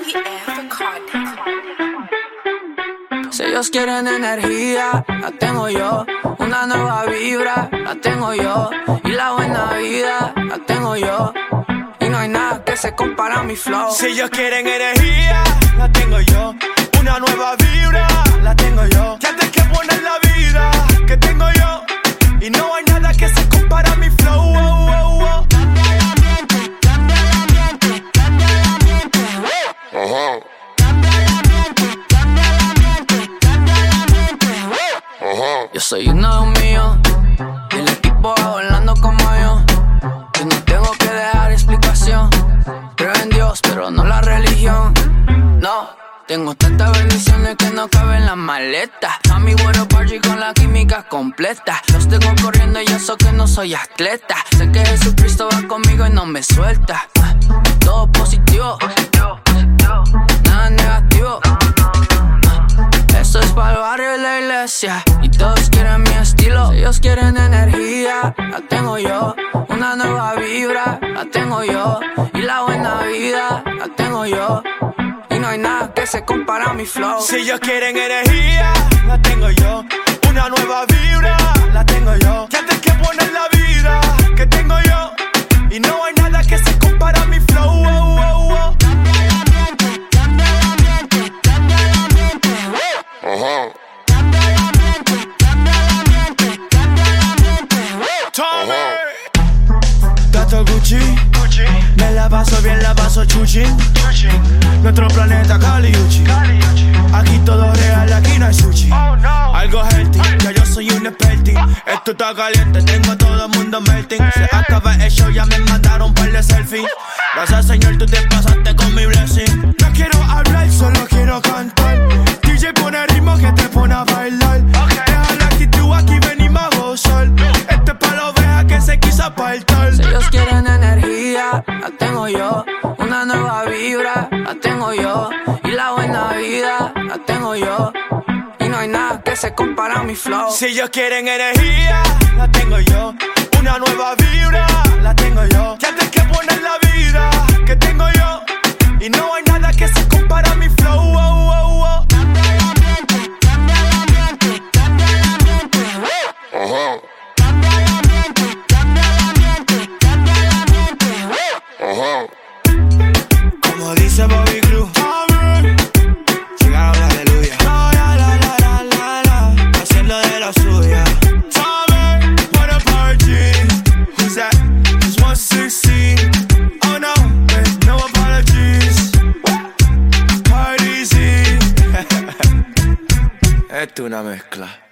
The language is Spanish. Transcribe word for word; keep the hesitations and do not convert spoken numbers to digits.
Si ellos quieren energía, la tengo yo. Una nueva vibra, la tengo yo. Y la buena vida, la tengo yo. Y no hay nada que se compara a mi flow. Si ellos quieren energía, la tengo yo. Una nueva vibra, la tengo yo. Ya te que poner la vida que tengo yo. Y no hay nada que se compara a mi flow. Oh, oh, oh. Ajá. Yo soy uno de los míos, y el equipo va volando como yo. Yo no tengo que dejar explicación. Creo en Dios, pero no la religión. No, tengo tantas bendiciones que no caben en las maletas. Mami, bueno, party con la química completa. Los tengo corriendo y eso que no soy atleta. Sé que Jesucristo va conmigo y no me suelta. Todo positivo, positivo, positivo. Nada negativo. Esto es para el barrio y la iglesia. Y todos quieren mi estilo. Si ellos quieren energía, la tengo yo. Una nueva vibra, la tengo yo. Y la buena vida, la tengo yo. Y no hay nada que se compara a mi flow. Si ellos quieren energía, la tengo yo. Una nueva vibra, la tengo yo. Ya te que poner la vida que tengo yo. Y no hay nada que se compara a mi flow. Oh, oh, oh. Ajá. Tommy. Gato Gucci, Gucci. Me la paso bien, la paso chuchi. Nuestro planeta Caliuchi. Aquí todo real, aquí no hay sushi. Oh, no. Algo healthy, ya yo soy un experti. Esto está caliente, tengo a todo el mundo melting. Se acaba el show, ya me mandaron un par de selfies. Gracias Señor, tú te pasaste con mi blessing. No quiero hablar, solo quiero cantar. D J pone ritmo que te pone a bailar. Okay. Deja la actitud, aquí venimos a gozar. Este es pa' la oveja que se quiso apartar. Si ellos quieren energía, la tengo yo. Una nueva vibra, la tengo yo. Y la buena vida, la tengo yo. Y no hay nada que se compara a mi flow. Si ellos quieren energía, la tengo yo. Una nueva vibra, la tengo yo. Ya te que poner la vida que tengo yo. Y no hay nada que se compara a mi flow. Oh, oh, oh. Ajá. Ajá. Como dice Bobby Cruz, llegaron la aleluya. La, la, la, la, la, la. Hacerlo de la suya. Tommy, what a party. Who's that? It's one sixteen. Oh no, there's no apologies. Party's in. Esto es una mezcla.